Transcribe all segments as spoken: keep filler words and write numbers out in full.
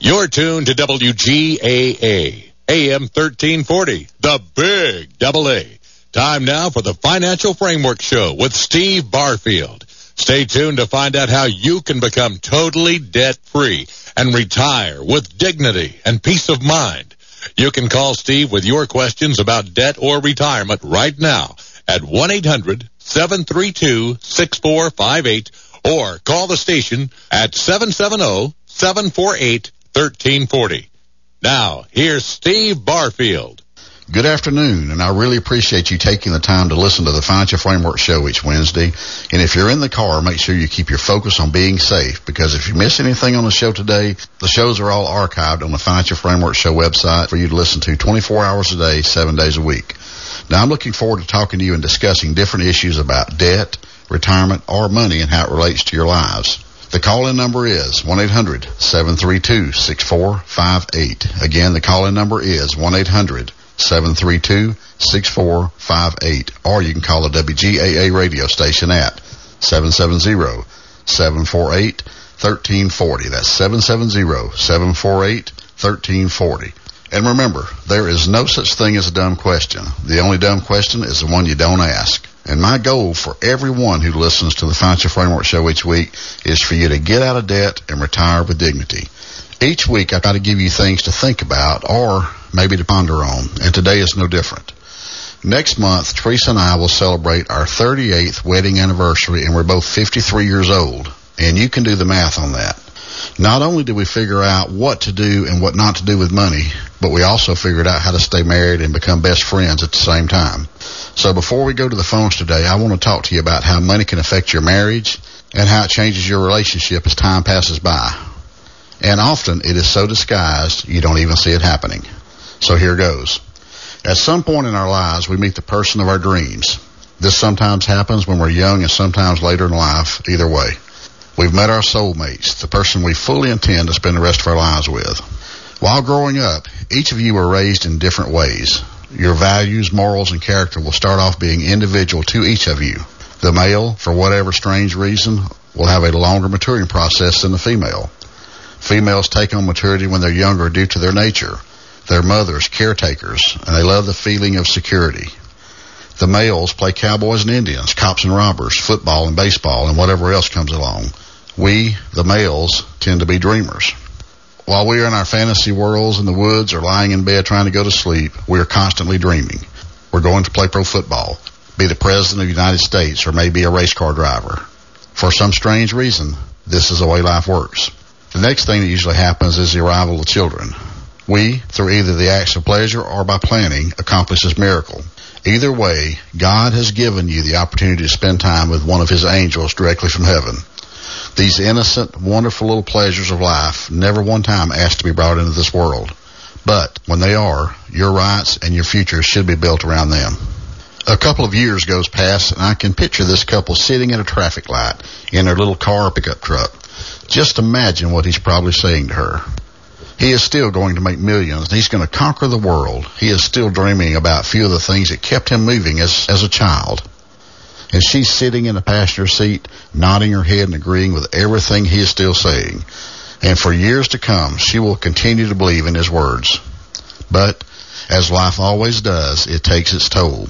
You're tuned to W G A A, A M thirteen forty, the Big Double A. Time now for the Financial Framework Show with Steve Barfield. Stay tuned to find out how you can become totally debt-free and retire with dignity and peace of mind. You can call Steve with your questions about debt or retirement right now at one eight hundred seven three two six four five eight or call the station at seven seven zero seven four eight one three four zero. Now, here's Steve Barfield. Good afternoon, and I really appreciate you taking the time to listen to the Financial Framework Show each Wednesday. And if you're in the car, make sure you keep your focus on being safe, because if you miss anything on the show today, the shows are all archived on the Financial Framework Show website for you to listen to twenty-four hours a day, seven days a week. Now, I'm looking forward to talking to you and discussing different issues about debt, retirement, or money and how it relates to your lives. The call-in number is one eight hundred seven three two six four five eight. Again, the call-in number is one eight hundred seven three two six four five eight. Or you can call the W G A A radio station at seven seven zero seven four eight one three four zero. That's seven seven zero seven four eight one three four zero. And remember, there is no such thing as a dumb question. The only dumb question is the one you don't ask. And my goal for everyone who listens to the Financial Framework Show each week is for you to get out of debt and retire with dignity. Each week I try to give you things to think about or maybe to ponder on, and today is no different. Next month, Teresa and I will celebrate our thirty-eighth wedding anniversary, and we're both fifty-three years old, and you can do the math on that. Not only did we figure out what to do and what not to do with money, but we also figured out how to stay married and become best friends at the same time. So before we go to the phones today, I want to talk to you about how money can affect your marriage and how it changes your relationship as time passes by. And often it is so disguised you don't even see it happening. So here goes. At some point in our lives, we meet the person of our dreams. This sometimes happens when we're young and sometimes later in life, either way. We've met our soulmates, the person we fully intend to spend the rest of our lives with. While growing up, each of you were raised in different ways. Your values, morals, and character will start off being individual to each of you. The male, for whatever strange reason, will have a longer maturing process than the female. Females take on maturity when they're younger due to their nature. They're mothers, caretakers, and they love the feeling of security. The males play cowboys and Indians, cops and robbers, football and baseball, and whatever else comes along. We, the males, tend to be dreamers. While we are in our fantasy worlds in the woods or lying in bed trying to go to sleep, we are constantly dreaming. We're going to play pro football, be the president of the United States, or maybe a race car driver. For some strange reason, this is the way life works. The next thing that usually happens is the arrival of children. We, through either the acts of pleasure or by planning, accomplish this miracle. Either way, God has given you the opportunity to spend time with one of his angels directly from heaven. These innocent, wonderful little pleasures of life never one time asked to be brought into this world. But when they are, your rights and your future should be built around them. A couple of years goes past, and I can picture this couple sitting at a traffic light in their little car or pickup truck. Just imagine what he's probably saying to her. He is still going to make millions, and he's going to conquer the world. He is still dreaming about a few of the things that kept him moving as, as a child. And she's sitting in the passenger seat, nodding her head and agreeing with everything he is still saying. And for years to come, she will continue to believe in his words. But, as life always does, it takes its toll.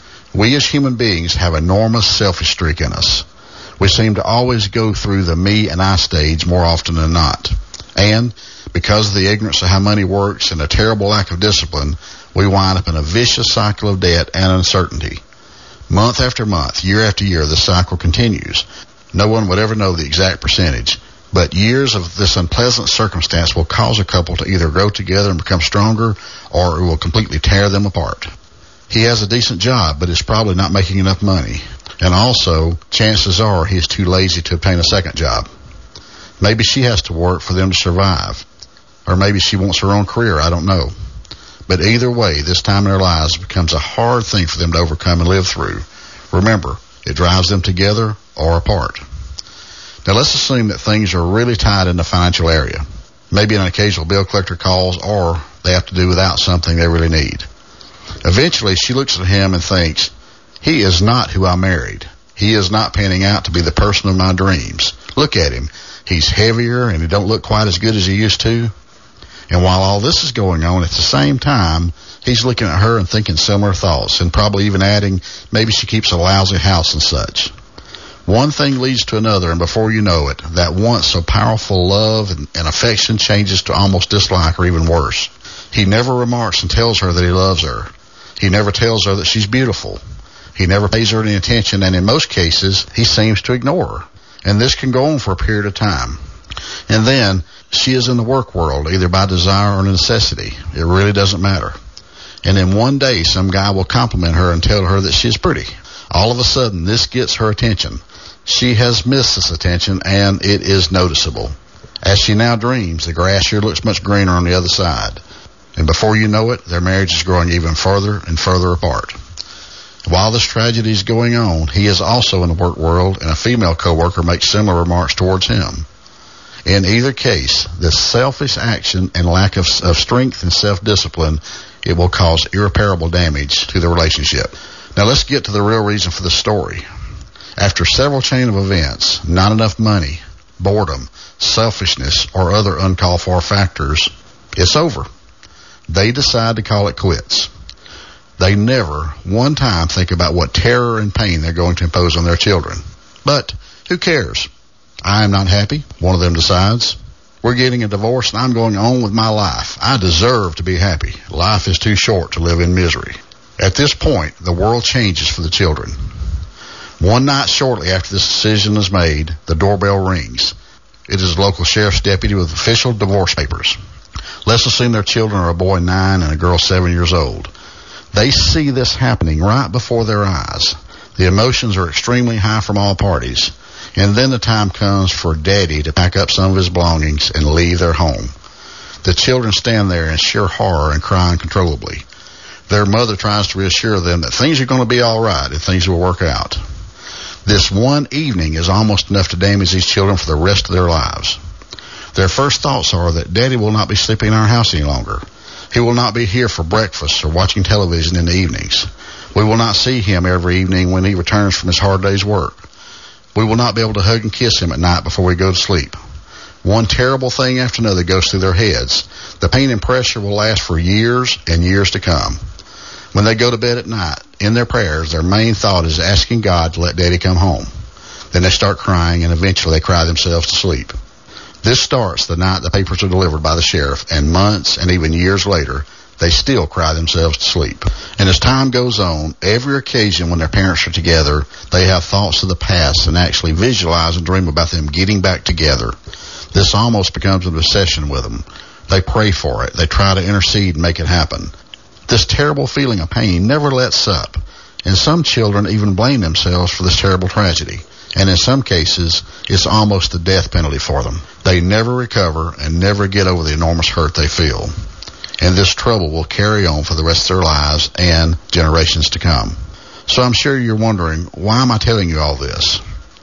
We as human beings have enormous selfish streak in us. We seem to always go through the me and I stage more often than not. And, because of the ignorance of how money works and a terrible lack of discipline, we wind up in a vicious cycle of debt and uncertainty. Month after month, year after year, this cycle continues. No one would ever know the exact percentage, but years of this unpleasant circumstance will cause a couple to either grow together and become stronger, or it will completely tear them apart. He has a decent job, but is probably not making enough money. And also, chances are he is too lazy to obtain a second job. Maybe she has to work for them to survive. Or maybe she wants her own career, I don't know. But either way, this time in their lives becomes a hard thing for them to overcome and live through. Remember, it drives them together or apart. Now let's assume that things are really tight in the financial area. Maybe an occasional bill collector calls, or they have to do without something they really need. Eventually, she looks at him and thinks, he is not who I married. He is not panning out to be the person of my dreams. Look at him. He's heavier and he don't look quite as good as he used to. And while all this is going on, at the same time, he's looking at her and thinking similar thoughts, and probably even adding, maybe she keeps a lousy house and such. One thing leads to another, and before you know it, that once so powerful love and, and affection changes to almost dislike, or even worse. He never remarks and tells her that he loves her. He never tells her that she's beautiful. He never pays her any attention, and in most cases, he seems to ignore her. And this can go on for a period of time. And then, she is in the work world, either by desire or necessity. It really doesn't matter. And then one day, some guy will compliment her and tell her that she's pretty. All of a sudden, this gets her attention. She has missed this attention, and it is noticeable. As she now dreams, the grass here looks much greener on the other side. And before you know it, their marriage is growing even further and further apart. While this tragedy is going on, he is also in the work world, and a female coworker makes similar remarks towards him. In either case, this selfish action and lack of, of strength and self-discipline, it will cause irreparable damage to the relationship. Now let's get to the real reason for the story. After several chain of events, not enough money, boredom, selfishness, or other uncalled for factors, it's over. They decide to call it quits. They never, one time, think about what terror and pain they're going to impose on their children. But who cares? I am not happy, one of them decides. We're getting a divorce and I'm going on with my life. I deserve to be happy. Life is too short to live in misery. At this point, the world changes for the children. One night shortly after this decision is made, the doorbell rings. It is a local sheriff's deputy with official divorce papers. Let's assume their children are a boy nine and a girl seven years old. They see this happening right before their eyes. The emotions are extremely high from all parties. And then the time comes for Daddy to pack up some of his belongings and leave their home. The children stand there in sheer horror and cry uncontrollably. Their mother tries to reassure them that things are going to be all right and things will work out. This one evening is almost enough to damage these children for the rest of their lives. Their first thoughts are that Daddy will not be sleeping in our house any longer. He will not be here for breakfast or watching television in the evenings. We will not see him every evening when he returns from his hard day's work. We will not be able to hug and kiss him at night before we go to sleep. One terrible thing after another goes through their heads. The pain and pressure will last for years and years to come. When they go to bed at night, in their prayers, their main thought is asking God to let Daddy come home. Then they start crying, and eventually they cry themselves to sleep. This starts the night the papers are delivered by the sheriff, and months and even years later, they still cry themselves to sleep. And as time goes on, every occasion when their parents are together, they have thoughts of the past and actually visualize and dream about them getting back together. This almost becomes an obsession with them. They pray for it. They try to intercede and make it happen. This terrible feeling of pain never lets up, and some children even blame themselves for this terrible tragedy. And in some cases, it's almost the death penalty for them. They never recover and never get over the enormous hurt they feel. And this trouble will carry on for the rest of their lives and generations to come. So I'm sure you're wondering, why am I telling you all this?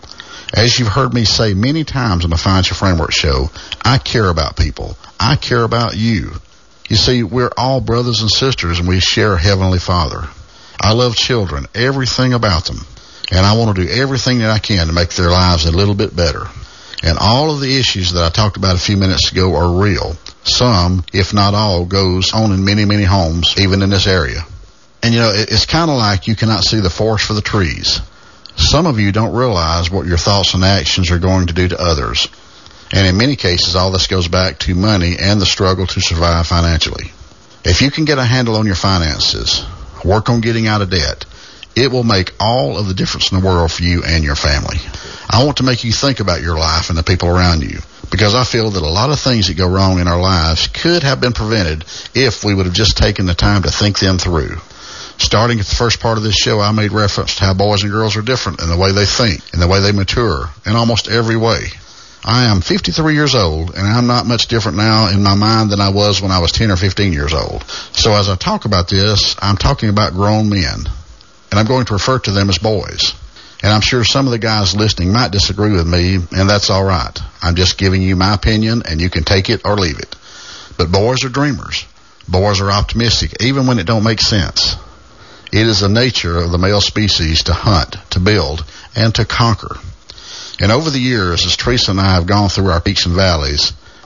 As you've heard me say many times on the Financial Framework Show, I care about people. I care about you. You see, we're all brothers and sisters, and we share a Heavenly Father. I love children, everything about them. And I want to do everything that I can to make their lives a little bit better. And all of the issues that I talked about a few minutes ago are real. Some, if not all, goes on in many, many homes, even in this area. And, you know, it's kind of like you cannot see the forest for the trees. Some of you don't realize what your thoughts and actions are going to do to others. And in many cases, all this goes back to money and the struggle to survive financially. If you can get a handle on your finances, work on getting out of debt, it will make all of the difference in the world for you and your family. I want to make you think about your life and the people around you, because I feel that a lot of things that go wrong in our lives could have been prevented if we would have just taken the time to think them through. Starting at the first part of this show, I made reference to how boys and girls are different in the way they think, in the way they mature, in almost every way. I am fifty-three years old, and I'm not much different now in my mind than I was when I was ten or fifteen years old. So as I talk about this, I'm talking about grown men, and I'm going to refer to them as boys. And I'm sure some of the guys listening might disagree with me, and that's all right. I'm just giving you my opinion, and you can take it or leave it. But boys are dreamers. Boys are optimistic, even when it don't make sense. It is the nature of the male species to hunt, to build, and to conquer. And over the years, as Teresa and I have gone through our peaks and valleys,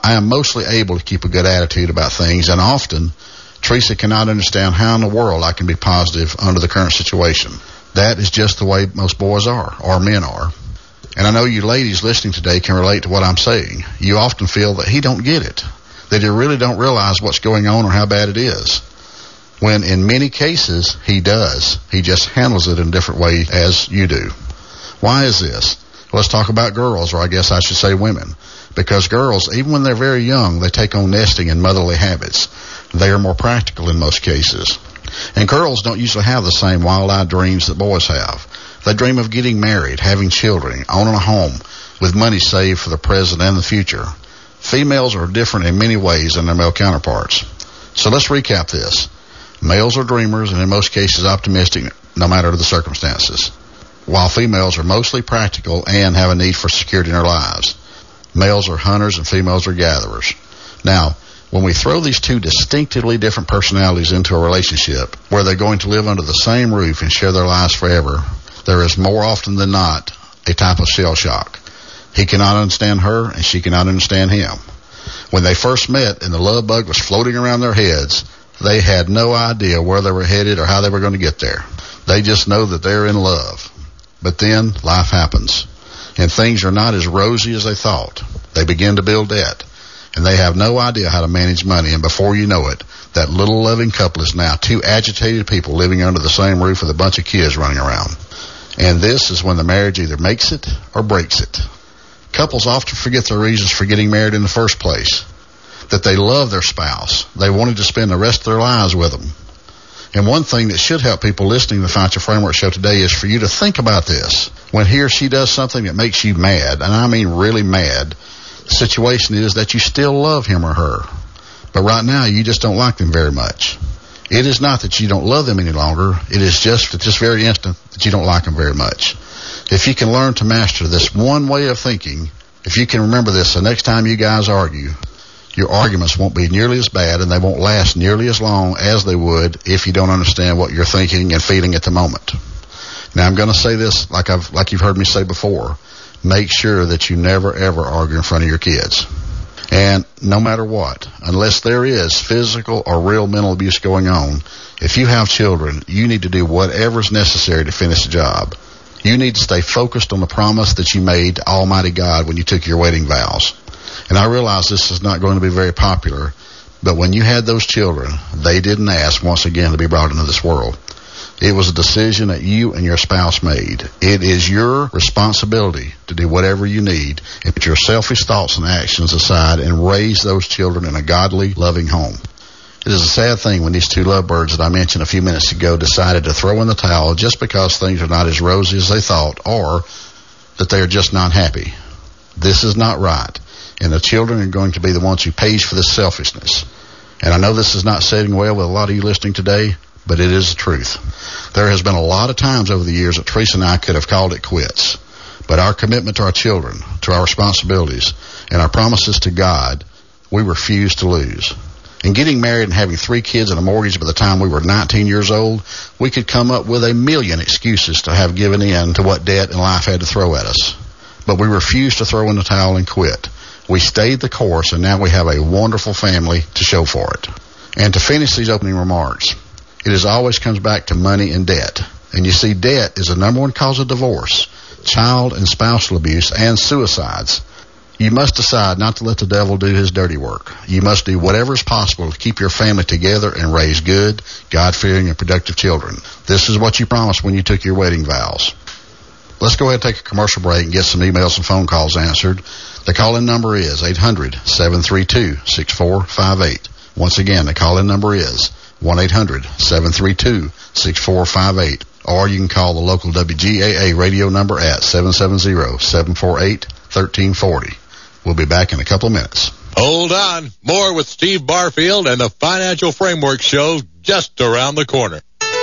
I am mostly able to keep a good attitude about things, and often Teresa cannot understand how in the world I can be positive under the current situation. That is just the way most boys are, or men are. And I know you ladies listening today can relate to what I'm saying. You often feel that he don't get it, that he really don't realize what's going on or how bad it is, when in many cases he does. He just handles it in a different way as you do. Why is this? Let's talk about girls, or I guess I should say women. Because girls, even when they're very young, they take on nesting and motherly habits. They are more practical in most cases. And girls don't usually have the same wild-eyed dreams that boys have. They dream of getting married, having children, owning a home, with money saved for the present and the future. Females are different in many ways than their male counterparts. So let's recap this. Males are dreamers and in most cases optimistic, no matter the circumstances, while females are mostly practical and have a need for security in their lives. Males are hunters and females are gatherers. Now, when we throw these two distinctively different personalities into a relationship where they're going to live under the same roof and share their lives forever, there is more often than not a type of shell shock. He cannot understand her and she cannot understand him. When they first met and the love bug was floating around their heads, they had no idea where they were headed or how they were going to get there. They just know that they're in love. But then life happens, and things are not as rosy as they thought. They begin to build debt, and they have no idea how to manage money, and before you know it, that little loving couple is now two agitated people living under the same roof with a bunch of kids running around. And this is when the marriage either makes it or breaks it. Couples often forget their reasons for getting married in the first place, that they love their spouse. They wanted to spend the rest of their lives with them. And one thing that should help people listening to the Financial Framework Show today is for you to think about this. When he or she does something that makes you mad, and I mean really mad, the situation is that you still love him or her. But right now, you just don't like them very much. It is not that you don't love them any longer. It is just at this very instant that you don't like them very much. If you can learn to master this one way of thinking, if you can remember this the next time you guys argue, your arguments won't be nearly as bad and they won't last nearly as long as they would if you don't understand what you're thinking and feeling at the moment. Now, I'm going to say this like I've like you've heard me say before. Make sure that you never, ever argue in front of your kids. And no matter what, unless there is physical or real mental abuse going on, if you have children, you need to do whatever is necessary to finish the job. You need to stay focused on the promise that you made to Almighty God when you took your wedding vows. And I realize this is not going to be very popular, but when you had those children, they didn't ask once again to be brought into this world. It was a decision that you and your spouse made. It is your responsibility to do whatever you need and put your selfish thoughts and actions aside and raise those children in a godly, loving home. It is a sad thing when these two lovebirds that I mentioned a few minutes ago decided to throw in the towel just because things are not as rosy as they thought, or that they are just not happy. This is not right. And the children are going to be the ones who pays for this selfishness. And I know this is not sitting well with a lot of you listening today, but it is the truth. There has been a lot of times over the years that Teresa and I could have called it quits. But our commitment to our children, to our responsibilities, and our promises to God, we refuse to lose. And getting married and having three kids and a mortgage by the time we were nineteen years old, we could come up with a million excuses to have given in to what debt and life had to throw at us. But we refused to throw in the towel and quit. We stayed the course, and now we have a wonderful family to show for it. And to finish these opening remarks, it is always comes back to money and debt. And you see, debt is the number one cause of divorce, child and spousal abuse, and suicides. You must decide not to let the devil do his dirty work. You must do whatever is possible to keep your family together and raise good, God-fearing, and productive children. This is what you promised when you took your wedding vows. Let's go ahead and take a commercial break and get some emails and phone calls answered. The call-in number is eight hundred, seven three two, six four five eight. Once again, the call-in number is one eight hundred, seven three two, six four five eight. Or you can call the local W G A A radio number at seven seven zero, seven four eight, one three four zero. We'll be back in a couple of minutes. Hold on. More with Steve Barfield and the Financial Framework Show just around the corner.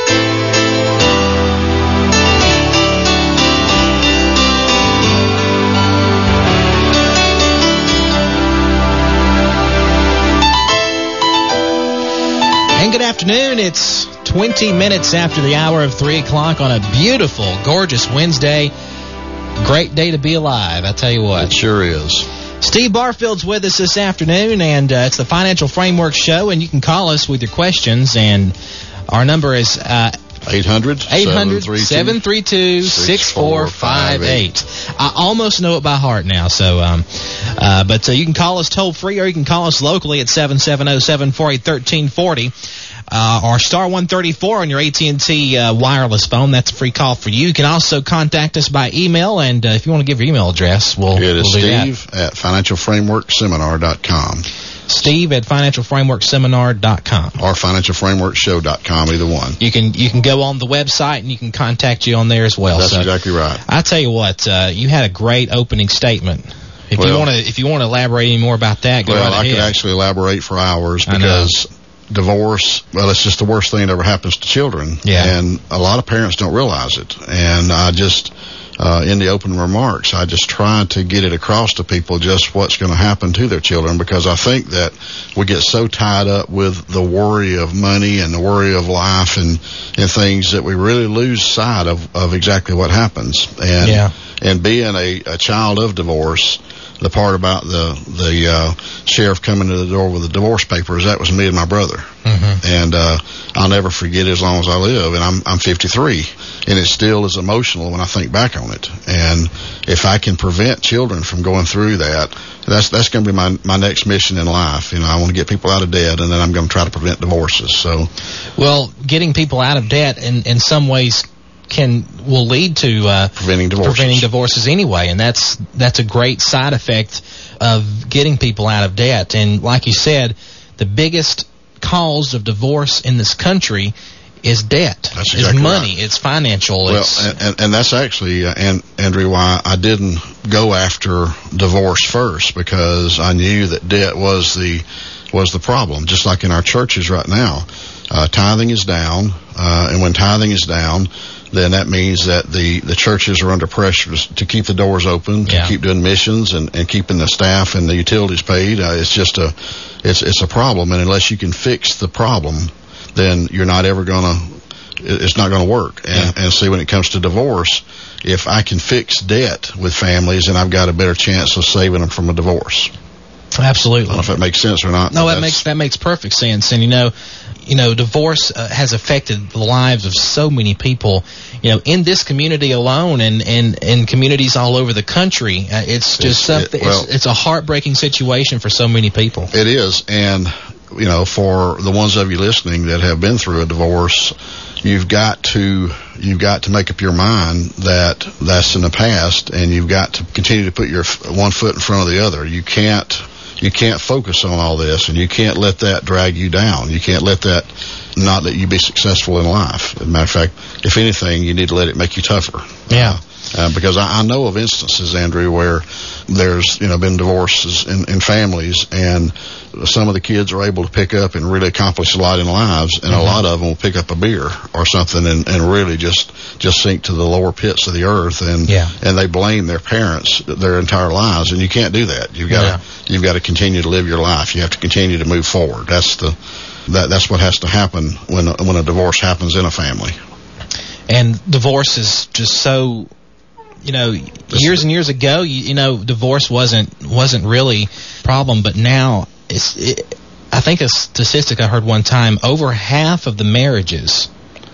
And good afternoon. It's twenty minutes after the hour of three o'clock on a beautiful, gorgeous Wednesday. Great day to be alive, I tell you what. It sure is. Steve Barfield's with us this afternoon, and uh, it's the Financial Framework Show, and you can call us with your questions, and our number is uh, eight hundred, seven three two, six four five eight. I almost know it by heart now, so um, uh, but uh, you can call us toll-free, or you can call us locally at seven seven zero, seven four eight, one three four zero. Uh, or star one thirty-four on your A T and T uh, wireless phone. That's a free call for you. You can also contact us by email, and uh, if you want to give your email address, we'll, it is we'll do Steve that. at financial framework seminar dot com. Steve at financial framework seminar dot com. Or financial framework show dot com, either one. You can you can go on the website, and you can contact you on there as well. That's so, exactly right. I tell you what, uh, you had a great opening statement. If well, you want to if you want to elaborate any more about that, go well, right ahead. Well, I could actually elaborate for hours because divorce, well, it's just the worst thing that ever happens to children. Yeah. And a lot of parents don't realize it. And I just, uh, in the open remarks, I just try to get it across to people just what's going to happen to their children, because I think that we get so tied up with the worry of money and the worry of life and, and things that we really lose sight of, of exactly what happens. And, yeah. and being a, a child of divorce, the part about the the uh, sheriff coming to the door with the divorce papers, that was me and my brother. Mm-hmm. And uh, I'll never forget it as long as I live. And I'm I'm fifty-three, and it still is emotional when I think back on it. And if I can prevent children from going through that, that's that's going to be my my next mission in life. You know, I want to get people out of debt, and then I'm going to try to prevent divorces. So, well, getting people out of debt in in some ways can will lead to uh, preventing divorces. preventing divorces anyway, and that's that's a great side effect of getting people out of debt. And like you said, the biggest cause of divorce in this country is debt. That's exactly it's money. Right. It's financial. Well, it's, and, and, and that's actually, uh, and, Andrew, why I didn't go after divorce first, because I knew that debt was the was the problem. Just like in our churches right now, uh, tithing is down, uh, and when tithing is down, then that means that the, the churches are under pressure to keep the doors open, to yeah. keep doing missions and, and keeping the staff and the utilities paid. Uh, it's just a, it's it's a problem, and unless you can fix the problem, then you're not ever gonna, it's not gonna work. And, yeah. and see, when it comes to divorce, if I can fix debt with families, then I've got a better chance of saving them from a divorce. Absolutely. I don't know if that makes sense or not. No, that makes that makes perfect sense. And you know, you know, divorce uh, has affected the lives of so many people. You know, in this community alone, and and in communities all over the country, uh, it's just it's, something. It, well, it's, it's a heartbreaking situation for so many people. It is, and you know, for the ones of you listening that have been through a divorce, you've got to you've got to make up your mind that that's in the past, and you've got to continue to put your one foot in front of the other. You can't. You can't focus on all this, and you can't let that drag you down. You can't let that not let you be successful in life. As a matter of fact, if anything, you need to let it make you tougher. Yeah. Uh, because I, I know of instances, Andrew, where there's, you know, been divorces in, in families, and some of the kids are able to pick up and really accomplish a lot in lives, and mm-hmm. a lot of them will pick up a beer or something and, and really just, just sink to the lower pits of the earth, and yeah. and they blame their parents their entire lives, and you can't do that. You've got yeah. to you've got to continue to live your life. You have to continue to move forward. That's the that that's what has to happen when a, when a divorce happens in a family. And divorce is just so. You know, years and years ago, you, you know, divorce wasn't wasn't really a problem, but now it's. It, I think a statistic I heard one time: over half of the marriages,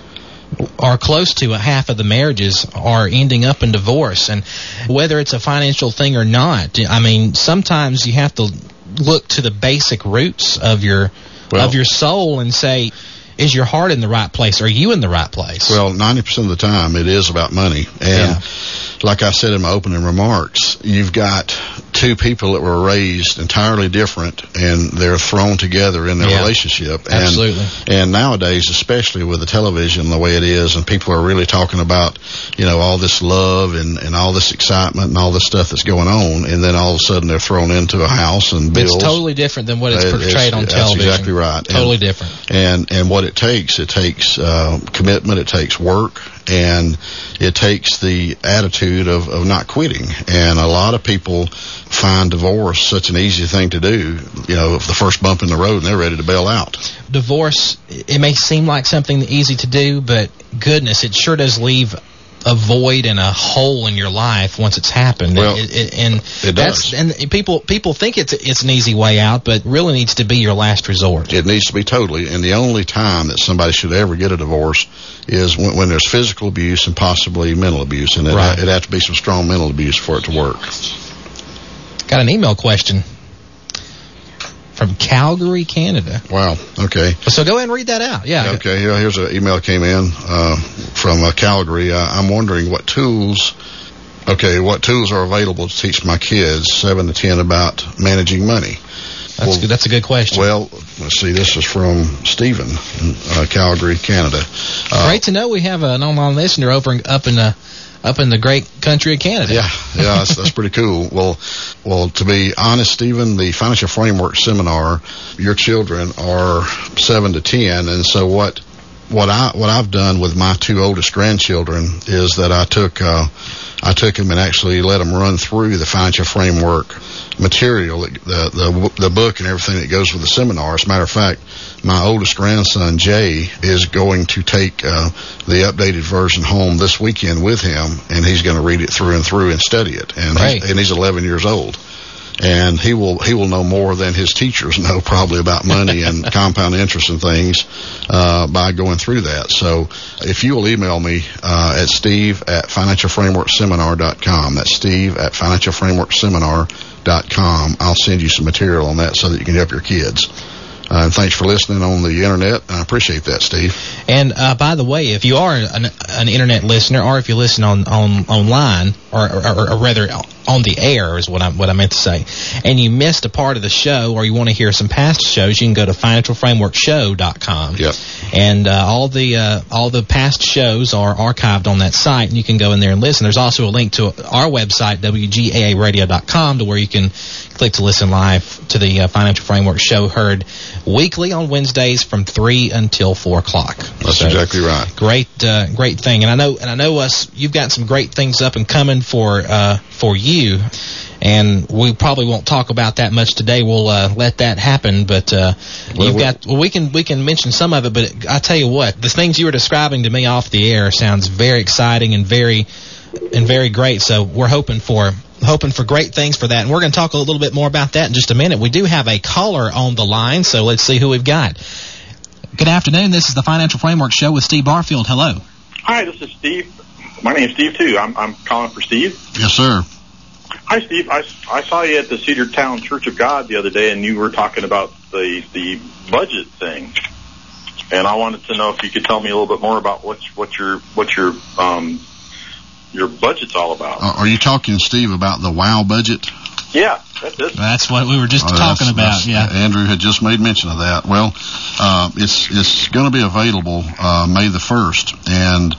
or close to a half of the marriages, are ending up in divorce. And whether it's a financial thing or not, I mean, sometimes you have to look to the basic roots of your well, of your soul and say, is your heart in the right place? Are you in the right place? Well, ninety percent of the time it is about money. And yeah. like I said in my opening remarks, you've got two people that were raised entirely different, and they're thrown together in their yeah. relationship. And, Absolutely. And nowadays, especially with the television the way it is, and people are really talking about, you know, all this love and, and all this excitement and all this stuff that's going on, and then all of a sudden they're thrown into a house and bills. It's totally different than what it's portrayed it's, on that's television. That's exactly right. Totally and, different. And, and what it takes, it takes uh, commitment, it takes work, and it takes the attitude of, of not quitting. And a lot of people find divorce such an easy thing to do. You know, the first bump in the road and they're ready to bail out. Divorce, it may seem like something easy to do, but goodness, it sure does leave a void and a hole in your life once it's happened. Well, it, it, and it that's, does. And people people think it's it's an easy way out, but really needs to be your last resort. It needs to be totally. And the only time that somebody should ever get a divorce is when, when there's physical abuse and possibly mental abuse, and it Right. it has to be some strong mental abuse for it to work. Got an email question from Calgary, Canada. Wow. Okay. So go ahead and read that out. Yeah. Okay. Yeah, here's an email that came in uh, from uh, Calgary. Uh, I'm wondering what tools. Okay, what tools are available to teach my kids seven to ten about managing money? That's Well, good. That's a good question. Well, let's see. This is from Stephen, uh, Calgary, Canada. Uh, Great to know we have an online listener over in, up in the up in the great country of Canada. Yeah, yeah, that's, that's pretty cool. Well, well, to be honest, Stephen, the Financial Framework Seminar, your children are seven to ten, and so what? What I what I've done with my two oldest grandchildren is that I took uh, I took them and actually let them run through the Financial Framework material, the the the book and everything that goes with the seminar. As a matter of fact, my oldest grandson Jay is going to take uh, the updated version home this weekend with him, and he's going to read it through and through and study it. And Right. he's, and he's eleven years old. And he will he will know more than his teachers know probably about money and compound interest and things uh, by going through that. So if you will email me uh, at steve at financial framework seminar dot com, that's steve at financial framework seminar dot com, I'll send you some material on that so that you can help your kids. Uh, and thanks for listening on the internet. I appreciate that, Steve. And uh, by the way, if you are an, an internet listener, or if you listen on, on online, or, or, or rather on the air is what I what I meant to say, and you missed a part of the show, or you want to hear some past shows, you can go to financial framework show dot com. Yep. And uh, all the uh, all the past shows are archived on that site, and you can go in there and listen. There's also a link to our website, w g a a radio dot com, to where you can click to listen live to the uh, Financial Framework Show, heard weekly on Wednesdays from three until four o'clock. That's So, exactly right. Great, uh, great thing. And I know, and I know us. You've got some great things up and coming for uh, for you. And we probably won't talk about that much today. We'll uh, let that happen. But uh, Well, you've we- got. Well, we can we can mention some of it. But I tell you what, the things you were describing to me off the air sounds very exciting and very and very great. So we're hoping for hoping for great things for that. And we're going to talk a little bit more about that in just a minute. We do have a caller on the line, so let's see who we've got. Good afternoon. This is the Financial Framework Show with Steve Barfield. Hello. Hi, this is Steve. My name's Steve, too. I'm, I'm calling for Steve. Yes, sir. Hi, Steve. I, I saw you at the Cedartown Church of God the other day, and you were talking about the the budget thing. And I wanted to know if you could tell me a little bit more about what what your what your um your budget's all about. Uh, are you talking, Steve, about the WOW budget? Yeah, that's it. That's what we were just Oh, talking that's- about. that's- Yeah. Andrew had just made mention of that. Well, uh, it's it's going to be available uh, May the first, and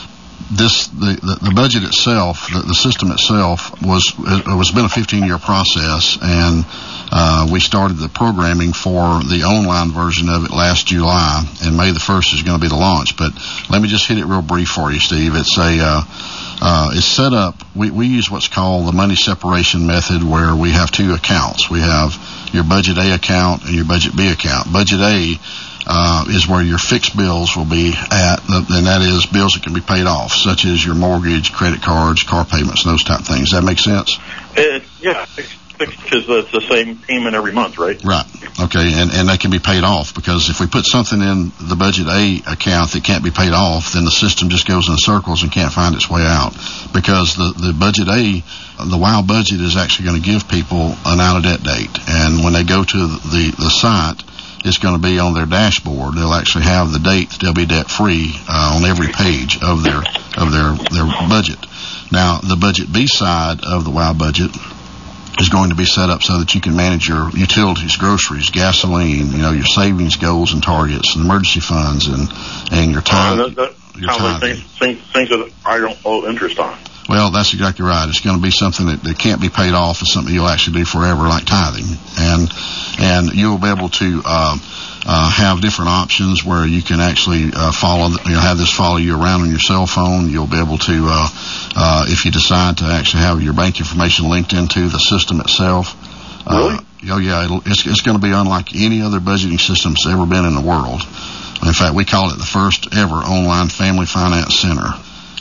this the, the, the budget itself, the, the system itself, was it was been a fifteen year process, and uh, we started the programming for the online version of it last July, and May the first is going to be the launch. But let me just hit it real brief for you, Steve. It's a uh, uh, it's set up. We we use what's called the money separation method, where we have two accounts. We have your Budget A account and your Budget B account. Budget A Uh, is where your fixed bills will be at, and that is bills that can be paid off, such as your mortgage, credit cards, car payments, and those type of things. Does that make sense? It, yeah, because it's the same payment every month, right? Right. Okay, and, and they can be paid off, because if we put something in the Budget A account that can't be paid off, then the system just goes in circles and can't find its way out, because the, the Budget A, the WOW budget, is actually going to give people an out-of-debt date, and when they go to the, the site, it's going to be on their dashboard. They'll actually have the date that they'll be debt-free uh, on every page of their of their their budget. Now, the Budget B side of the WOW budget is going to be set up so that you can manage your utilities, groceries, gasoline, you know, your savings goals and targets, and emergency funds, and and your time. Uh, that, that your sounds like time. things, things, things that I don't owe interest on. Well, that's exactly right. It's going to be something that, that can't be paid off. It's something you'll actually do forever, like tithing. And and you'll be able to uh, uh, have different options where you can actually uh, follow, you know, have this follow you around on your cell phone. You'll be able to, uh, uh, if you decide to actually have your bank information linked into the system itself. Really? Uh, oh, yeah. It'll, it's it's going to be unlike any other budgeting system that's ever been in the world. In fact, we call it the first ever online family finance center.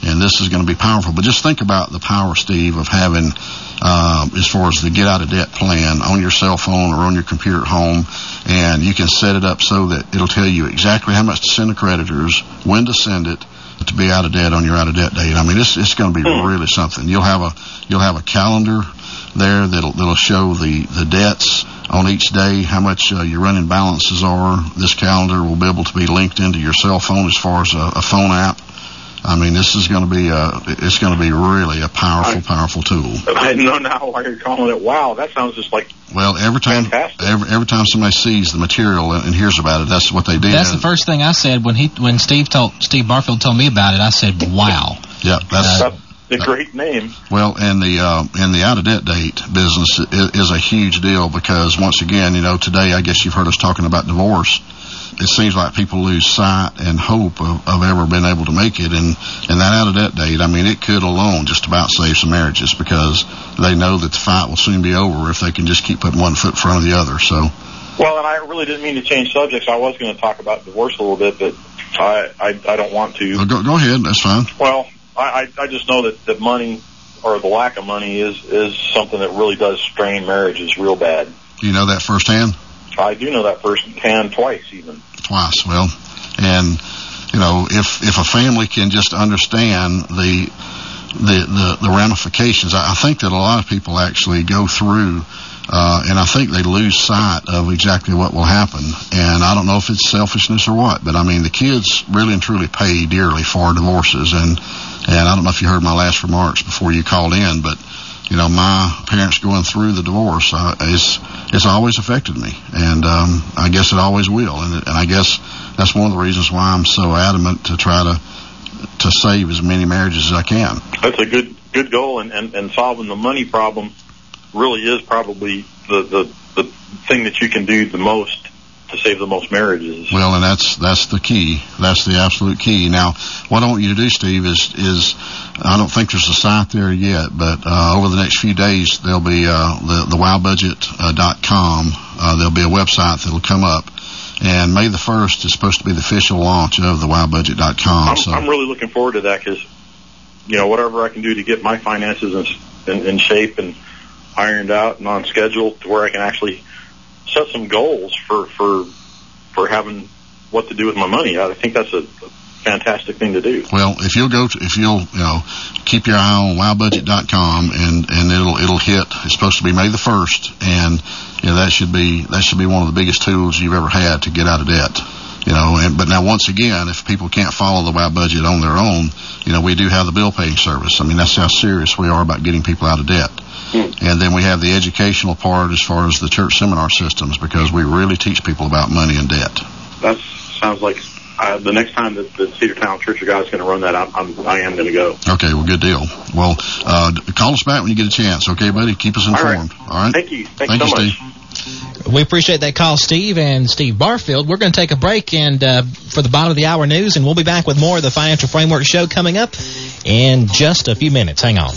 and this is going to be powerful. But just think about the power, Steve, of having, uh, as far as the get out of debt plan on your cell phone or on your computer at home, and you can set it up so that it'll tell you exactly how much to send to creditors, when to send it, to be out of debt on your out of debt date. I mean, it's it's going to be really something. You'll have a you'll have a calendar there that'll that'll show the the debts on each day, how much uh, your running balances are. This calendar will be able to be linked into your cell phone as far as a, a phone app. I mean, this is going to be a, it's going to be really a powerful, powerful tool. I know now why you're calling it. Wow, that sounds just like well, every time, fantastic. every every time somebody sees the material and, and hears about it, that's what they do. That's the first thing I said when he when Steve told Steve Barfield told me about it. I said, "Wow." Yeah, that's. Uh, The great name. Well, and the uh, and the out of debt date business is, is a huge deal because once again, you know, today I guess you've heard us talking about divorce. It seems like people lose sight and hope of, of ever being able to make it, and and that out of debt date, I mean, it could alone just about save some marriages because they know that the fight will soon be over if they can just keep putting one foot in front of the other. So. Well, and I really didn't mean to change subjects. I was going to talk about divorce a little bit, but I I, I don't want to. Well, go, go ahead. That's fine. Well. I, I just know that, that money or the lack of money is, is something that really does strain marriages real bad. You know that firsthand? I do know that firsthand, twice even. Twice, well, and you know if if a family can just understand the the the, the ramifications, I, I think that a lot of people actually go through. Uh, and I think they lose sight of exactly what will happen. And I don't know if it's selfishness or what, but I mean, the kids really and truly pay dearly for divorces. And, and I don't know if you heard my last remarks before you called in, but, you know, my parents going through the divorce, uh, is, it's always affected me. And, um, I guess it always will. And, and I guess that's one of the reasons why I'm so adamant to try to, to save as many marriages as I can. That's a good, good goal. And, and, and solving the money problem really is probably the, the the thing that you can do the most to save the most marriages. Well, and that's that's the key. That's the absolute key. Now, what I want you to do, Steve, is is I don't think there's a site there yet, but uh, over the next few days there'll be uh, the the wow budget dot com. Uh, there'll be a website that'll come up, and May the first is supposed to be the official launch of the wow budget dot com. I'm, so I'm really looking forward to that because, you know, whatever I can do to get my finances in, in, in shape and ironed out and on schedule to where I can actually set some goals for for for having what to do with my money. I think that's a, a fantastic thing to do. Well, if you'll go to, if you'll you know keep your eye on wow budget dot com and and it'll it'll hit. It's supposed to be May the first, and you know that should be that should be one of the biggest tools you've ever had to get out of debt. You know, and but now once again, if people can't follow the Wow Budget on their own, you know, we do have the bill paying service. I mean, that's how serious we are about getting people out of debt. And then we have the educational part as far as the church seminar systems, because we really teach people about money and debt. That sounds like uh, the next time that the Cedartown Church of God is going to run that, I'm, I'm, I am going to go. Okay, well, good deal. Well, uh, call us back when you get a chance, okay, buddy? Keep us informed. All right? All right? Thank you. Thank, Thank you so you, much. Steve. We appreciate that call, Steve and Steve Barfield. We're going to take a break and uh, for the bottom of the hour news, and we'll be back with more of the Financial Framework Show coming up in just a few minutes. Hang on.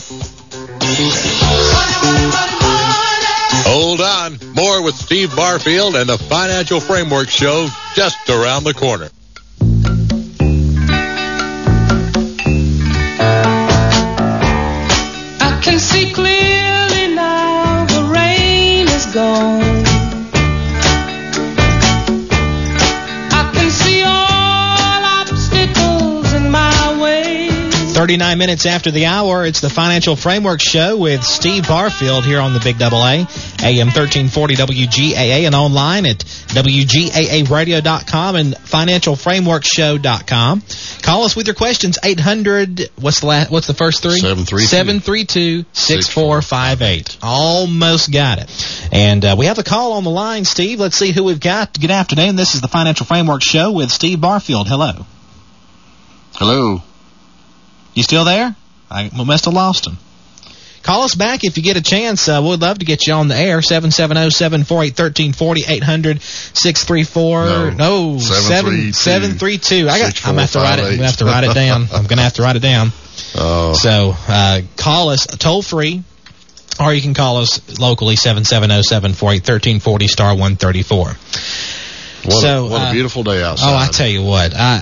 Hold on. More with Steve Barfield and the Financial Framework Show just around the corner. I can see clearly now the rain is gone. I can see all obstacles in my way. thirty-nine minutes after the hour, it's the Financial Framework Show with Steve Barfield here on the Big Double A, A M thirteen forty W G A A, and online at W G A A radio dot com and financial framework show dot com. Call us with your questions, eight hundred, what's the last, what's the first three? seven three two. seven three two, six four five eight. Almost got it. And uh, we have a call on the line, Steve. Let's see who we've got. Good afternoon. This is the Financial Framework Show with Steve Barfield. Hello. Hello. You still there? I must have lost him. Call us back if you get a chance. Uh, we'd love to get you on the air. seven seven zero, seven four eight, one three four zero, eight hundred, six three four. No, no seven three two. I got. I'm gonna have to write it. I'm gonna have to write it down. I'm gonna have to write it down. Oh. So uh, call us toll free, or you can call us locally seven seven zero, seven four eight, one three four zero, star one thirty-four. What, so, a, what uh, a beautiful day outside. Oh, I tell you what, I,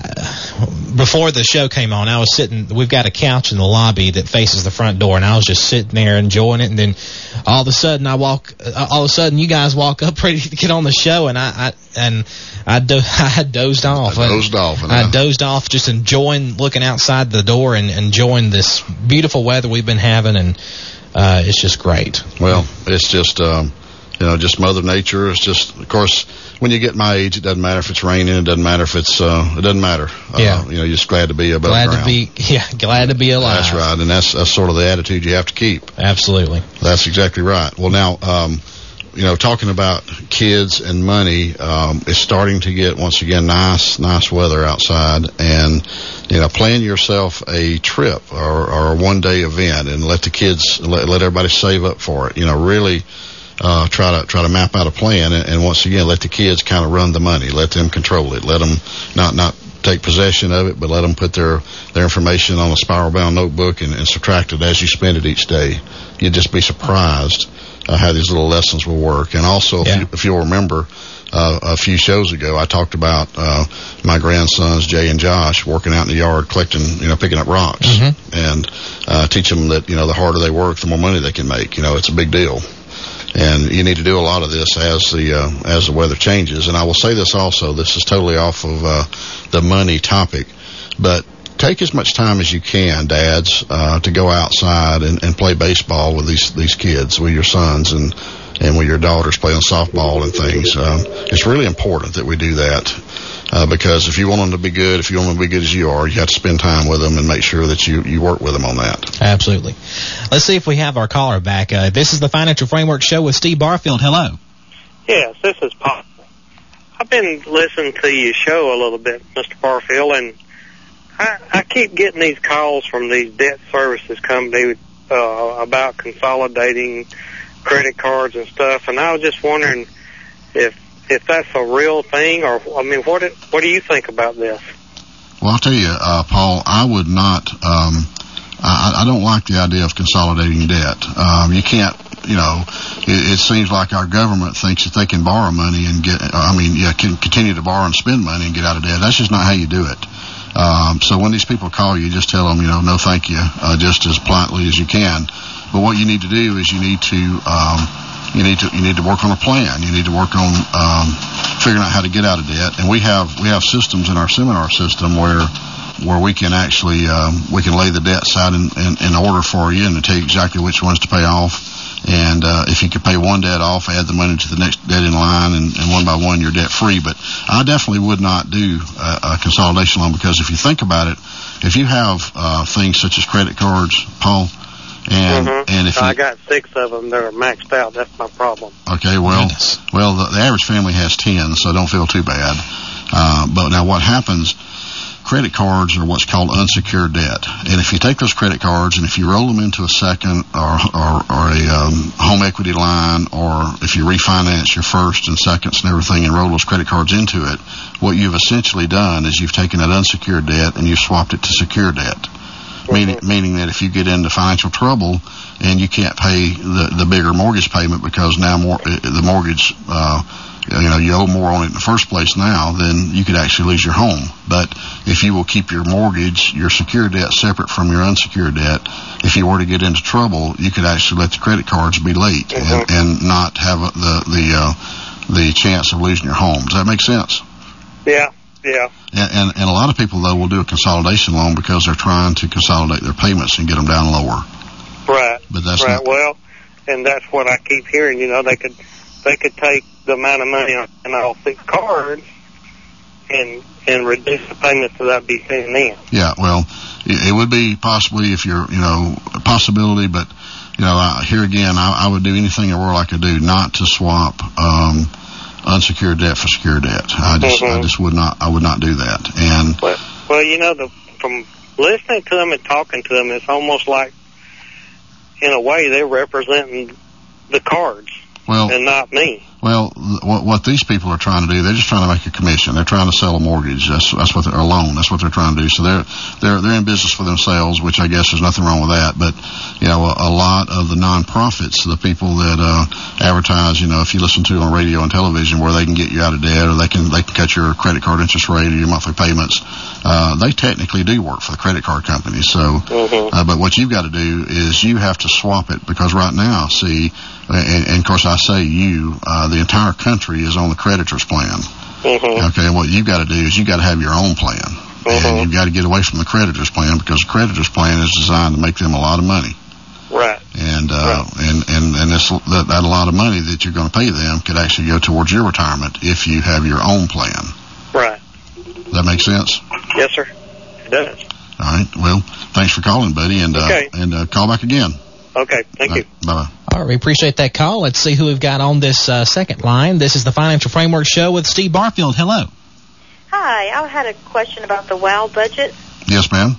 before the show came on, I was sitting, we've got a couch in the lobby that faces the front door, and I was just sitting there enjoying it, and then all of a sudden I walk, all of a sudden you guys walk up ready to get on the show, and I, I and I, do, I had dozed off. I dozed off. I, I dozed off just enjoying looking outside the door and enjoying this beautiful weather we've been having, and uh, it's just great. Well, it's just, um, you know, just Mother Nature. It's just, of course, when you get my age, it doesn't matter if it's raining. It doesn't matter if it's, uh, it doesn't matter. Yeah. Uh, you know, you're just glad to be above glad ground. to be, yeah, glad to be alive. That's right, and that's, that's sort of the attitude you have to keep. Absolutely. That's exactly right. Well, now, um, you know, talking about kids and money, um, it's starting to get, once again, nice, nice weather outside, and, you know, plan yourself a trip or, or a one-day event and let the kids, let, let everybody save up for it. You know, really, uh, try to, try to map out a plan, and, and once again, let the kids kind of run the money. Let them control it. Let them not, not take possession of it, but let them put their, their information on a spiral-bound notebook and, and subtract it as you spend it each day. You'd just be surprised Uh, how these little lessons will work. And also, if, yeah. you, if you'll remember, uh, a few shows ago, I talked about uh, my grandsons, Jay and Josh, working out in the yard, collecting, you know, picking up rocks. Mm-hmm. And uh, teach them that, you know, the harder they work, the more money they can make. You know, it's a big deal. And you need to do a lot of this as the uh, as the weather changes. And I will say this also, this is totally off of uh, the money topic, but take as much time as you can, dads, uh, to go outside and, and play baseball with these, these kids, with your sons and, and with your daughters playing softball and things. Um, it's really important that we do that, uh, because if you want them to be good, if you want them to be good as you are, you have to spend time with them and make sure that you, you work with them on that. Absolutely. Let's see if we have our caller back. Uh, this is the Financial Framework Show with Steve Barfield. Hello. Yes, this is Paul. I've been listening to your show a little bit, Mister Barfield, and I, I keep getting these calls from these debt services companies uh, about consolidating credit cards and stuff, and I was just wondering if if that's a real thing, or I mean, what it, what do you think about this? Well, I'll tell you, uh, Paul, I would not. Um, I, I don't like the idea of consolidating debt. Um, you can't. You know, it, it seems like our government thinks that they can borrow money and get. I mean, yeah, can continue to borrow and spend money and get out of debt. That's just not how you do it. Um, so when these people call you, just tell them, you know, no thank you, uh, just as politely as you can. But what you need to do is you need to, um, you need to, you need to work on a plan. You need to work on, um, figuring out how to get out of debt. And we have, we have systems in our seminar system where, where we can actually, um, we can lay the debts out in, in, in order for you and to tell you exactly which ones to pay off. And uh, if you could pay one debt off, add the money to the next debt in line, and, and one by one you're debt free. But I definitely would not do a, a consolidation loan, because if you think about it, if you have uh, things such as credit cards, Paul, and mm-hmm. and if you, I got six of them that are maxed out, that's my problem. Okay, well, Goodness. well, the, the average family has ten, so don't feel too bad. Uh, but now what happens? Credit cards are what's called unsecured debt. And if you take those credit cards and if you roll them into a second or, or, or a um, home equity line, or if you refinance your first and seconds and everything and roll those credit cards into it, what you've essentially done is you've taken that unsecured debt and you've swapped it to secure debt. Mm-hmm. Meaning, meaning that if you get into financial trouble and you can't pay the, the bigger mortgage payment because now more, the mortgage, uh, you know, you owe more on it in the first place now, then you could actually lose your home. But if you will keep your mortgage, your secured debt separate from your unsecured debt, if you were to get into trouble, you could actually let the credit cards be late mm-hmm. and, and not have a, the the uh, the chance of losing your home. Does that make sense? Yeah, yeah. And, and and a lot of people though will do a consolidation loan because they're trying to consolidate their payments and get them down lower. Right. But that's right. not. Well, and that's what I keep hearing. You know, they could they could take the amount of money on all six cards and and reduce the payments that I'd be sending in. Yeah, well, it, it would be possibly if you're, you know, a possibility, but, you know, I, here again, I, I would do anything in the world I could do not to swap um, unsecured debt for secured debt. I just, mm-hmm. I just would not, I would not do that. And well, well, you know, the, from listening to them and talking to them, it's almost like, in a way, they're representing the cards. Well, and not me. Well, what, what these people are trying to do, they're just trying to make a commission. They're trying to sell a mortgage. That's, that's what they're, or a loan. That's what they're trying to do. So they're, they're, they're in business for themselves, which I guess there's nothing wrong with that. But, you know, a, a lot of the nonprofits, the people that, uh, advertise, you know, if you listen to on radio and television where they can get you out of debt or they can, they can cut your credit card interest rate or your monthly payments, uh, they technically do work for the credit card companies. So, Mm-hmm. uh, but what you've got to do is you have to swap it because right now, see, and, and of course I say you, uh, the entire country is on the creditor's plan. Mm-hmm. Okay, and what you've got to do is you've got to have your own plan. Mm-hmm. And you've got to get away from the creditor's plan because the creditor's plan is designed to make them a lot of money. Right. And, uh, right. and, and, and this, that, that a lot of money that you're going to pay them could actually go towards your retirement if you have your own plan. Right. Does that make sense? Yes, sir. It does. All right. Well, thanks for calling, buddy, and, uh, okay. and, uh, call back again. Okay. Thank All you. right, bye-bye. All right, we appreciate that call. Let's see who we've got on this uh, second line. This is the Financial Framework Show with Steve Barfield. Hello. Hi, I had a question about the WOW budget. Yes, ma'am.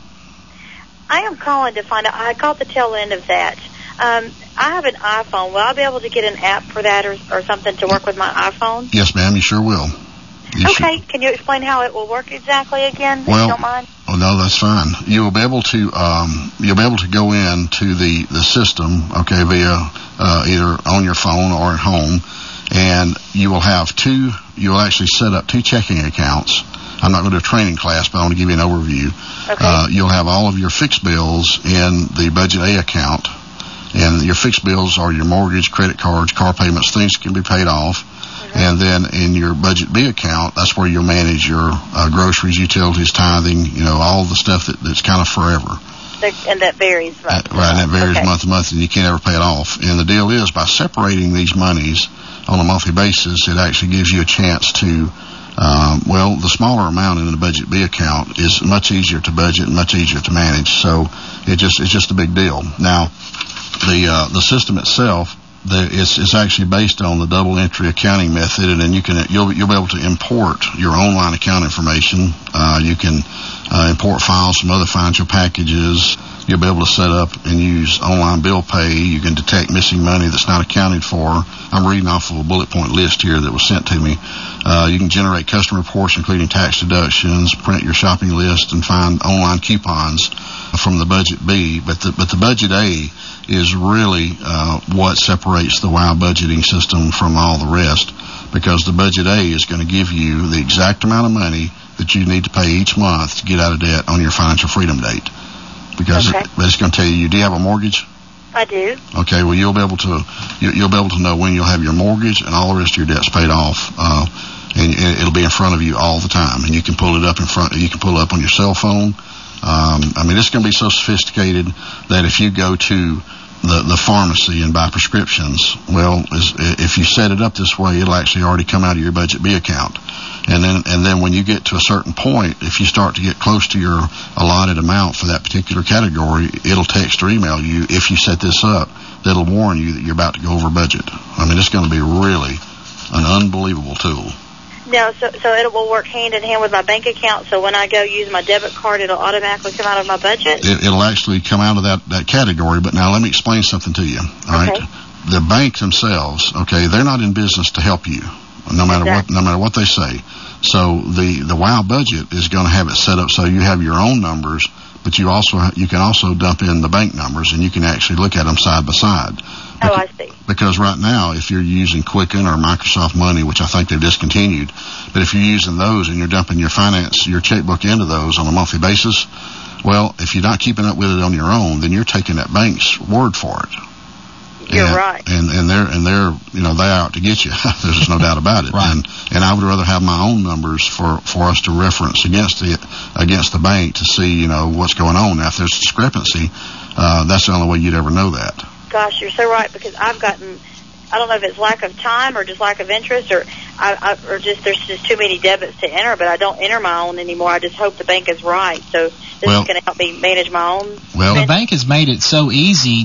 I am calling to find out, I caught the tail end of that. Um, I have an iPhone. Will I be able to get an app for that or, or something to work with my iPhone? Yes, ma'am, you sure will. You okay, should. Can you explain how it will work exactly again, if well, you don't mind? Oh, no, that's fine. You will be able to, um, you'll be able to go into the, the system, okay, via, uh, either on your phone or at home, and you will have two, you will actually set up two checking accounts. I'm not going to do a training class, but I want to give you an overview. Okay. Uh, you'll have all of your fixed bills in the Budget A account, and your fixed bills are your mortgage, credit cards, car payments, things that can be paid off. Mm-hmm. And then in your Budget B account, that's where you'll manage your uh, groceries, utilities, tithing, you know, all the stuff that, that's kind of forever. And that varies month uh, Right, and that varies okay. month to month, and you can't ever pay it off. And the deal is, by separating these monies on a monthly basis, it actually gives you a chance to, um, well, the smaller amount in the Budget B account is much easier to budget and much easier to manage. So it just it's just a big deal. Now, the uh, the system itself, the, it's, it's actually based on the double entry accounting method, and then you can you'll you'll be able to import your online account information. Uh, you can uh, import files from other financial packages. You'll be able to set up and use online bill pay. You can detect missing money that's not accounted for. I'm reading off of a bullet point list here that was sent to me. Uh, you can generate custom reports, including tax deductions, print your shopping list, and find online coupons from the Budget B. But the, but the Budget A is really uh, what separates the WOW budgeting system from all the rest, because the Budget A is going to give you the exact amount of money that you need to pay each month to get out of debt on your financial freedom date. Because okay. it, it's going to tell you, do you have a mortgage? I do. Okay, well, you'll be able to you, you'll be able to know when you'll have your mortgage and all the rest of your debts paid off, uh, and, and it'll be in front of you all the time, and you can pull it up in front. You can pull it up on your cell phone. Um, I mean, it's going to be so sophisticated that if you go to the the pharmacy and buy prescriptions, well, is, if you set it up this way, it'll actually already come out of your Budget B account. And then, and then when you get to a certain point, if you start to get close to your allotted amount for that particular category, it'll text or email you, if you set this up, that'll warn you that you're about to go over budget. I mean, it's going to be really an unbelievable tool. No, so so it will work hand in hand with my bank account. So when I go use my debit card, it'll automatically come out of my budget. It, it'll actually come out of that, that category. But now let me explain something to you. All okay. right, the bank themselves, okay, they're not in business to help you, no matter exactly. what, no matter what they say. So the the WOW budget is going to have it set up so you have your own numbers, but you also you can also dump in the bank numbers, and you can actually look at them side by side. Oh, I see. Because right now, if you're using Quicken or Microsoft Money, which I think they've discontinued, but if you're using those and you're dumping your finance, your checkbook into those on a monthly basis, well, if you're not keeping up with it on your own, then you're taking that bank's word for it. You're and, right. And and they're and they're you know they're out to get you. There's just no doubt about it. Right. And and I would rather have my own numbers for, for us to reference against the against the bank to see you know what's going on. Now, if there's discrepancy, uh, that's the only way you'd ever know that. Gosh, you're so right, because I've gotten, I don't know if it's lack of time or just lack of interest, or I, I or just there's just too many debits to enter, but I don't enter my own anymore. I just hope the bank is right. So this Well, is going to help me manage my own. Well, The bank has made it so easy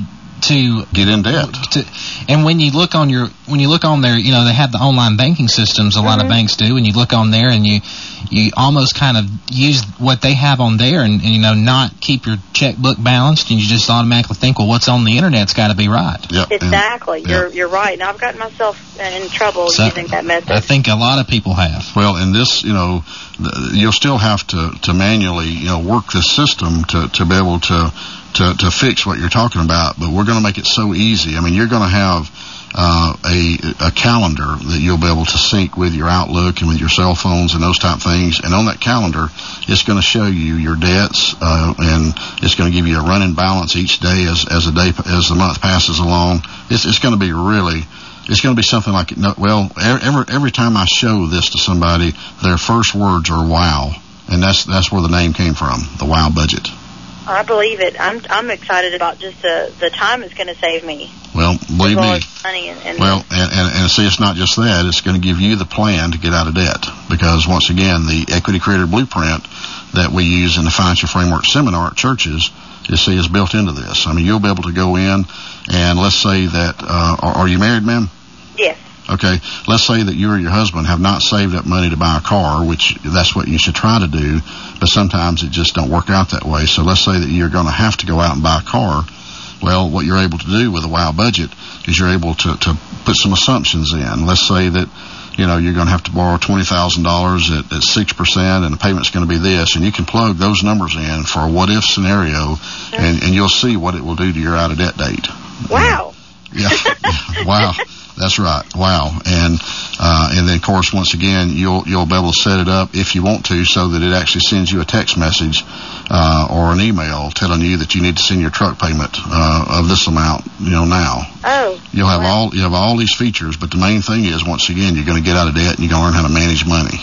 to get in debt. To, and when you look on your when you look on there, you know, they have the online banking systems. A mm-hmm. lot of banks do, and you look on there and you you almost kind of use what they have on there, and, and you know, not keep your checkbook balanced, and you just automatically think, well, what's on the internet's got to be right. Yep. Exactly. And, you're yep. you're right. And I've gotten myself in trouble so, using that method. I think a lot of people have. Well, in this, you know, you'll still have to, to manually, you know, work the system to, to be able to, to, to fix what you're talking about, but we're going to make it so easy. I mean, you're going to have uh, a, a calendar that you'll be able to sync with your Outlook and with your cell phones and those type of things, and on that calendar, it's going to show you your debts, uh, and it's going to give you a running balance each day as, as the day, as the month passes along. It's, it's going to be really, it's going to be something like, well, every, every time I show this to somebody, their first words are wow. And that's, that's where the name came from, the WOW budget. I believe it. I'm, I'm excited about just the, the time it's going to save me. Well, believe me. Money and, and well, and, and, and see, it's not just that. It's going to give you the plan to get out of debt. Because once again, the Equity Creator Blueprint that we use in the Financial Framework Seminar at churches, you see, is built into this. I mean, you'll be able to go in and let's say that, uh, are, are you married, ma'am? Yes. Okay, let's say that you or your husband have not saved up money to buy a car, which that's what you should try to do, but sometimes it just don't work out that way. So let's say that you're going to have to go out and buy a car. Well, what you're able to do with a WOW budget is you're able to, to put some assumptions in. Let's say that, you know, you're going to have to borrow twenty thousand dollars at, at six percent and the payment's going to be this, and you can plug those numbers in for a what-if scenario, and, and you'll see what it will do to your out-of-debt date. Wow. Yeah, yeah. Wow. That's right. Wow. And uh, and then, of course, once again, you'll you'll be able to set it up if you want to so that it actually sends you a text message uh, or an email telling you that you need to send your truck payment uh, of this amount, you know, now. Oh. You'll have wow. all you have all these features, but the main thing is, once again, you're going to get out of debt and you're going to learn how to manage money.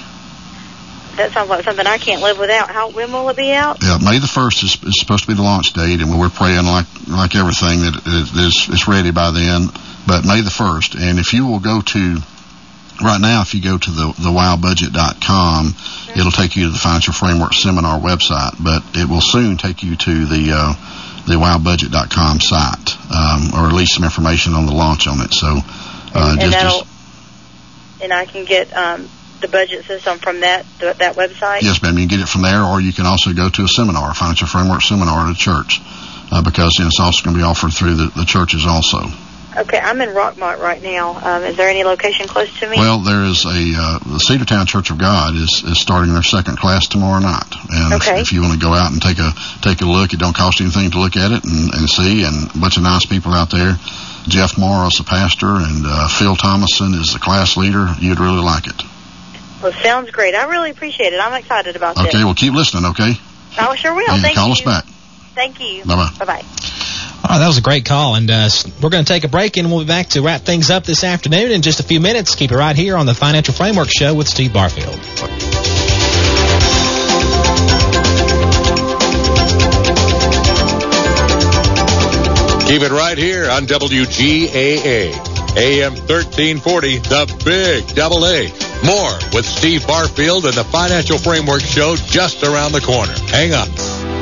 That sounds like something I can't live without. How when will it be out? Yeah, May the first is, is supposed to be the launch date, and we're praying like like everything that it is it's ready by then. But May the first, and if you will go to, right now, if you go to the, the wow budget dot com, mm-hmm. it'll take you to the Financial Framework Seminar website, but it will soon take you to the uh, the wow budget dot com site, um, or at least some information on the launch on it. So, uh, and, just, and, just, and I can get um, the budget system from that that website? Yes, ma'am, you can get it from there, or you can also go to a seminar, a Financial Framework Seminar at a church, uh, because you know, it's also going to be offered through the, the churches also. Okay, I'm in Rockmart right now. Um, is there any location close to me? Well, there is a, uh, the Cedartown Church of God is, is starting their second class tomorrow night. And okay. if, if you want to go out and take a, take a look, it don't cost anything to look at it and, and see, and a bunch of nice people out there. Jeff Morris, the pastor, and, uh, Phil Thomason is the class leader. You'd really like it. Well, sounds great. I really appreciate it. I'm excited about okay, this. Okay, well, keep listening, okay? I sure will. And Thank call you. us back. Thank you. Bye-bye. Bye-bye. All right, that was a great call, and uh, we're going to take a break, and we'll be back to wrap things up this afternoon in just a few minutes. Keep it right here on the Financial Framework Show with Steve Barfield. Keep it right here on W G A A, A M thirteen forty, the Big Double A. More with Steve Barfield and the Financial Framework Show just around the corner. Hang on.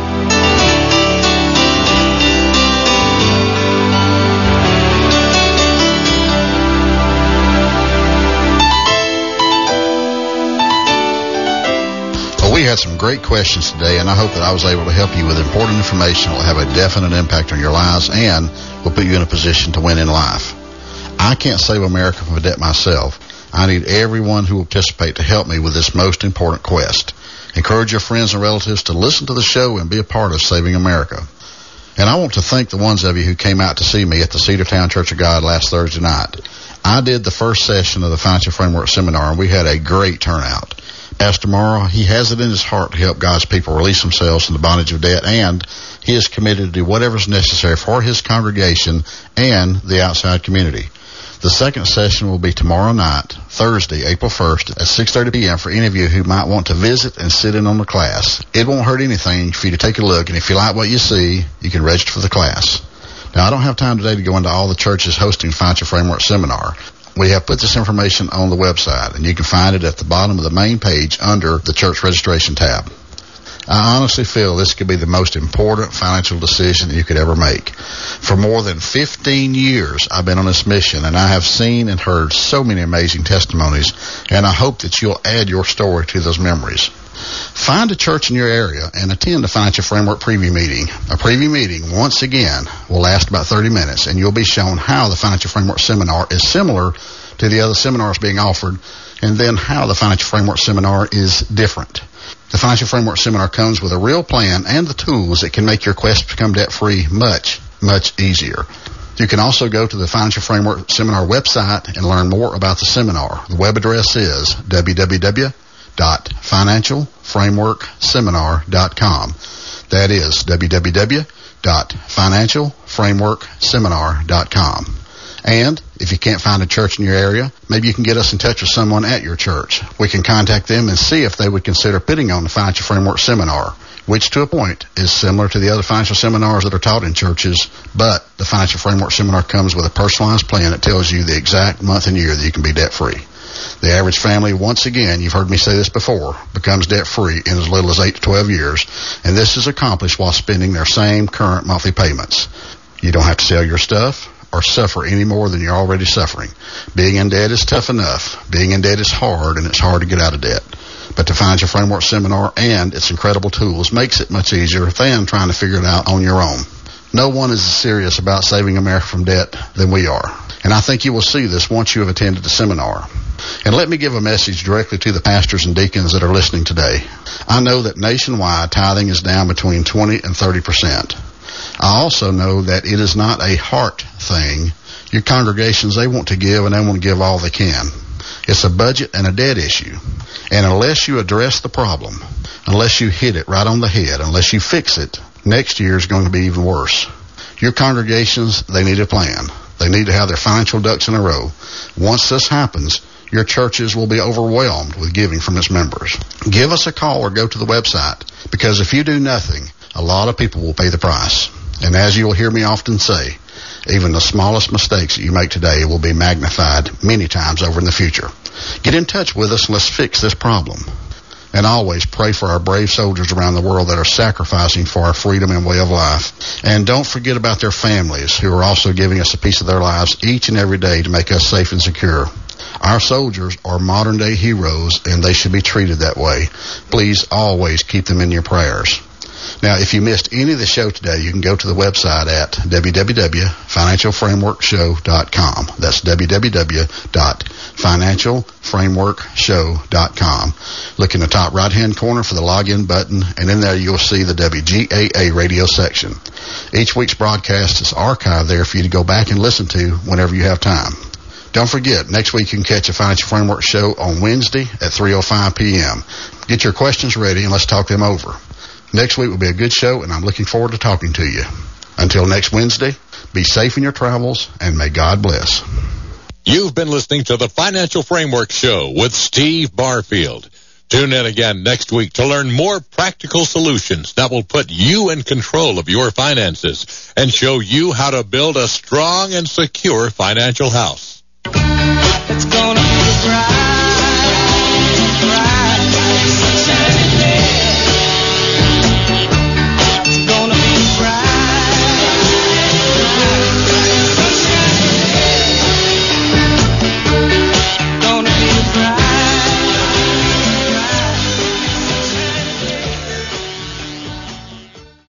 We had some great questions today, and I hope that I was able to help you with important information that will have a definite impact on your lives and will put you in a position to win in life. I can't save America from debt myself. I need everyone who will participate to help me with this most important quest. Encourage your friends and relatives to listen to the show and be a part of saving America. And I want to thank the ones of you who came out to see me at the Cedartown Church of God last Thursday night. I did the first session of the Financial Framework Seminar, and we had a great turnout. Pastor Morrow, he has it in his heart to help God's people release themselves from the bondage of debt, and he is committed to do whatever is necessary for his congregation and the outside community. The second session will be tomorrow night, Thursday, April first, at six thirty p.m. for any of you who might want to visit and sit in on the class. It won't hurt anything for you to take a look, and if you like what you see, you can register for the class. Now, I don't have time today to go into all the churches hosting Financial Framework Seminar. We have put this information on the website, and you can find it at the bottom of the main page under the church registration tab. I honestly feel this could be the most important financial decision that you could ever make. For more than fifteen years, I've been on this mission, and I have seen and heard so many amazing testimonies, and I hope that you'll add your story to those memories. Find a church in your area and attend a Financial Framework preview meeting. A preview meeting, once again, will last about thirty minutes, and you'll be shown how the Financial Framework Seminar is similar to the other seminars being offered, and then how the Financial Framework Seminar is different. The Financial Framework Seminar comes with a real plan and the tools that can make your quest to become debt-free much, much easier. You can also go to the Financial Framework Seminar website and learn more about the seminar. The web address is w w w dot financial framework seminar dot com. That is w w w dot financial framework seminar dot com. And if you can't find a church in your area, maybe you can get us in touch with someone at your church. We can contact them and see if they would consider putting on the Financial Framework Seminar, which to a point is similar to the other financial seminars that are taught in churches, but the Financial Framework Seminar comes with a personalized plan that tells you the exact month and year that you can be debt-free. The average family, once again, you've heard me say this before, becomes debt-free in as little as eight to twelve years, and this is accomplished while spending their same current monthly payments. You don't have to sell your stuff or suffer any more than you're already suffering. Being in debt is tough enough. Being in debt is hard, and it's hard to get out of debt. But the Financial Framework Seminar and its incredible tools makes it much easier than trying to figure it out on your own. No one is as serious about saving America from debt than we are. And I think you will see this once you have attended the seminar. And let me give a message directly to the pastors and deacons that are listening today. I know that nationwide tithing is down between twenty and thirty percent. I also know that it is not a heart thing. Your congregations, they want to give, and they want to give all they can. It's a budget and a debt issue. And unless you address the problem, unless you hit it right on the head, unless you fix it, next year is going to be even worse. Your congregations, they need a plan. They need to have their financial ducks in a row. Once this happens, your churches will be overwhelmed with giving from its members. Give us a call or go to the website, because if you do nothing, a lot of people will pay the price. And as you will hear me often say, even the smallest mistakes that you make today will be magnified many times over in the future. Get in touch with us and let's fix this problem. And always pray for our brave soldiers around the world that are sacrificing for our freedom and way of life. And don't forget about their families who are also giving us a piece of their lives each and every day to make us safe and secure. Our soldiers are modern-day heroes, and they should be treated that way. Please always keep them in your prayers. Now, if you missed any of the show today, you can go to the website at w w w dot financial framework show dot com. That's w w w dot financial framework show dot com. Look in the top right-hand corner for the login button, and in there you'll see the W G A A radio section. Each week's broadcast is archived there for you to go back and listen to whenever you have time. Don't forget, next week you can catch a Financial Framework show on Wednesday at three oh five p.m. Get your questions ready and let's talk them over. Next week will be a good show, and I'm looking forward to talking to you. Until next Wednesday, be safe in your travels, and may God bless. You've been listening to the Financial Framework Show with Steve Barfield. Tune in again next week to learn more practical solutions that will put you in control of your finances and show you how to build a strong and secure financial house. It's gonna be bright.